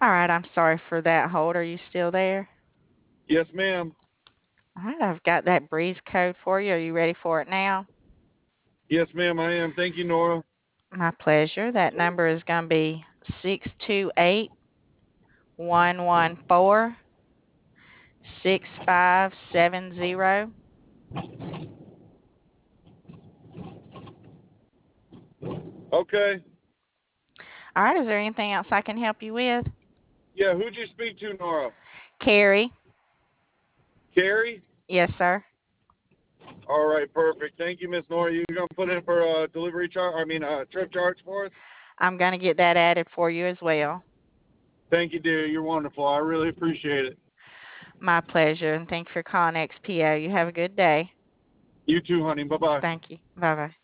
All right, I'm sorry for that hold. Are you still there? Yes, ma'am. All right, I've got that breeze code for you. Are you ready for it now? Yes, ma'am, I am. Thank you, Nora. My pleasure. That number is going to be 628-114-6570. Okay. All right, is there anything else I can help you with? Yeah, who'd you speak to, Nora? Carrie? Carrie? Yes, sir. All right, perfect. Thank you, Miss Nora. You gonna put in for a delivery charge? I mean, trip charge for us? I'm going to get that added for you as well. Thank you, dear. You're wonderful. I really appreciate it. My pleasure, and thank you for calling XPO. You have a good day. You too, honey. Bye bye. Thank you. Bye bye.